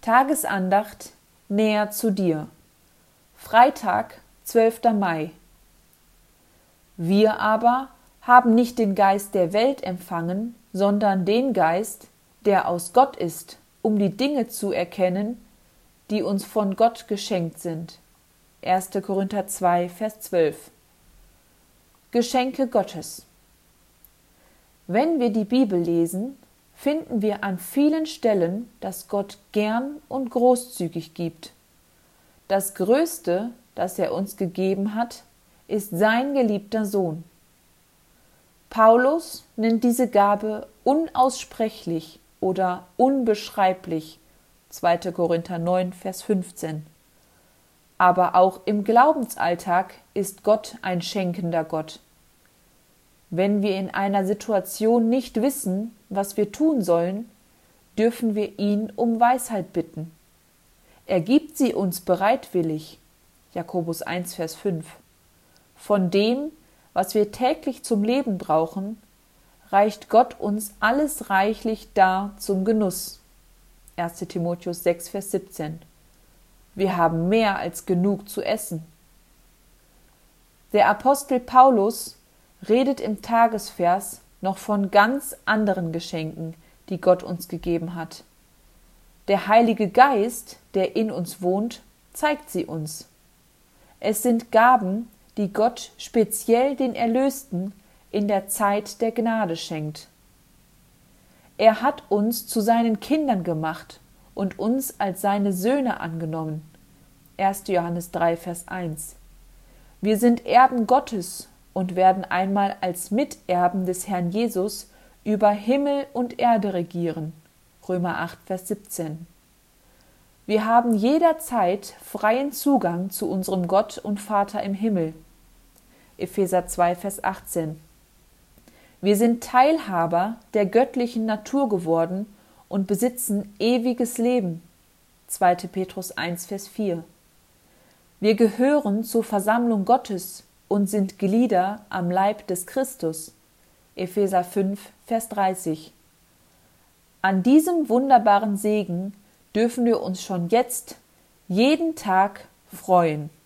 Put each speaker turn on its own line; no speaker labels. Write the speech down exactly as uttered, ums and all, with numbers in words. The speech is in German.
Tagesandacht näher zu dir. Freitag, zwölfter Mai. Wir aber haben nicht den Geist der Welt empfangen, sondern den Geist, der aus Gott ist, um die Dinge zu erkennen, die uns von Gott geschenkt sind. erster Korinther zwei, Vers zwölf. Geschenke Gottes. Wenn wir die Bibel lesen, finden wir an vielen Stellen, dass Gott gern und großzügig gibt. Das Größte, das er uns gegeben hat, ist sein geliebter Sohn. Paulus nennt diese Gabe unaussprechlich oder unbeschreiblich, zweiter Korinther neun, Vers fünfzehn. Aber auch im Glaubensalltag ist Gott ein schenkender Gott. Wenn wir in einer Situation nicht wissen, was wir tun sollen, dürfen wir ihn um Weisheit bitten. Er gibt sie uns bereitwillig, Jakobus eins, Vers fünf. Von dem, was wir täglich zum Leben brauchen, reicht Gott uns alles reichlich dar zum Genuss, erster Timotheus sechs, Vers siebzehn. Wir haben mehr als genug zu essen. Der Apostel Paulus redet im Tagesvers noch von ganz anderen Geschenken, die Gott uns gegeben hat. Der Heilige Geist, der in uns wohnt, zeigt sie uns. Es sind Gaben, die Gott speziell den Erlösten in der Zeit der Gnade schenkt. Er hat uns zu seinen Kindern gemacht und uns als seine Söhne angenommen. erster Johannes drei, Vers eins. Wir sind Erben Gottes und werden einmal als Miterben des Herrn Jesus über Himmel und Erde regieren. Römer acht, Vers siebzehn. Wir haben jederzeit freien Zugang zu unserem Gott und Vater im Himmel. Epheser zwei, Vers achtzehn. Wir sind Teilhaber der göttlichen Natur geworden und besitzen ewiges Leben. zweiter Petrus eins, Vers vier. Wir gehören zur Versammlung Gottes und sind Glieder am Leib des Christus. Epheser fünf, Vers dreißig. An diesem wunderbaren Segen dürfen wir uns schon jetzt, jeden Tag freuen.